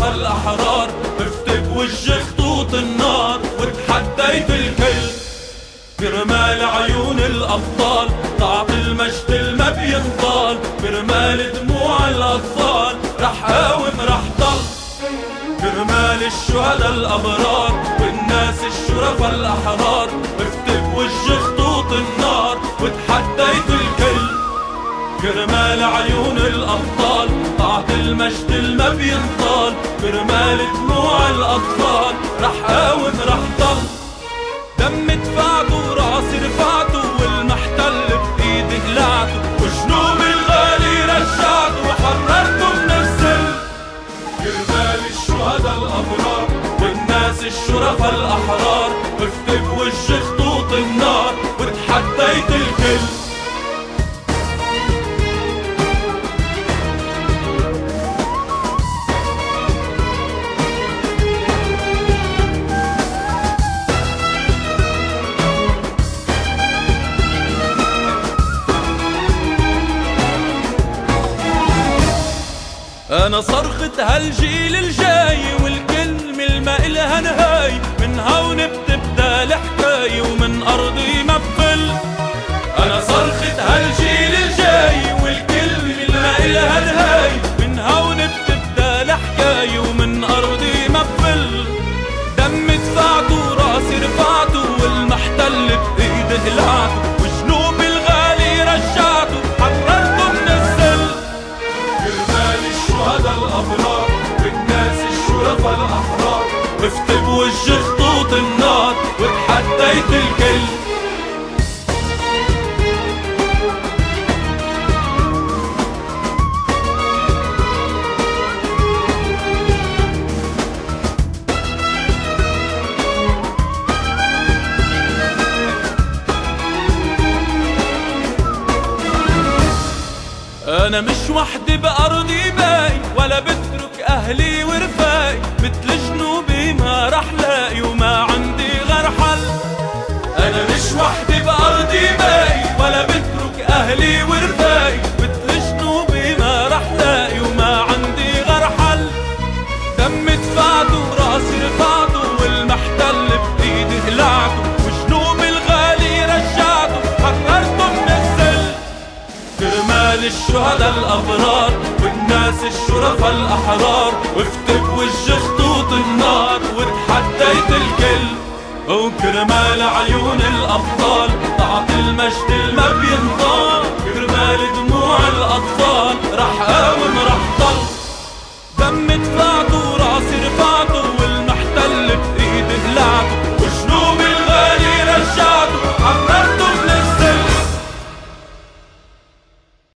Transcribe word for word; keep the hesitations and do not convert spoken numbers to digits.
الشرفاء الأحرار، وقفت بوجه خطوط النار وتحديت الكل. كرمال عيون الأبطال ضاعت المجد الما بينطال، كرمال دموع الأطفال رح قاوم رح ضل. كرمال الشهداء الأبرار والناس الشرفاء الأحرار، وقفت بوجه خطوط النار وتحديت الكل. كرمال عيون الأبطال ضاعت المجد الما بينطال، كرمال دموع الأطفال رح قاوم رح ضل. دمي دفعته وراسي رفعته والمحتل بإيدي قلعته، وجنوبي الغالي رجعته وحررته من الذل. كرمال الشهداء الأبرار والناس الشرفاء الأحرار، وقفت بوجه خطوط النار وتحديت الكل. أنا صرخة هالجيل الجاي والكلمة الما إلها نهاي، من هون بتبدأ الحكاية ومن أرضي ما بفل. أنا صرخة هالجيل الجاي والكلمة الما إلها نهاي، من هون بتبدأ الحكاية ومن أرضي ما بفل. دمي دفعته وراسي رفعته والمحتل بإيدي قلعته، وجنوبي الغالي رجعته حررته من الذل. كرمال الشهداء الأبرار والناس الشرفاء الأحرار، وقفت بوجه خطوط النار وتحديت الكل. أنا مش وحدي بأرضي باي ولا بترك أهلي ورفاي، مثل جنوبي ما رح لاقي وما عندي غير حل. أنا مش وحدي بأرضي باي ولا بترك أهلي ورفاي، مثل جنوبي ما رح لاقي وما عندي غير حل. دمي دفعته وراسي رفعته والمحتل بإيدي قلعته، وجنوبي الغالي رجعته حررته من الذل. كرمال الشهداء الأبرار والناس الشرفاء الأحرار، وقفت بوجه خطوط النار وتحديت الكل. وكرمال عيون الأبطال ضاعت المجد الما بينطال، كرمال دموع الأطفال رح قاوم رح ضل. دمي دفعته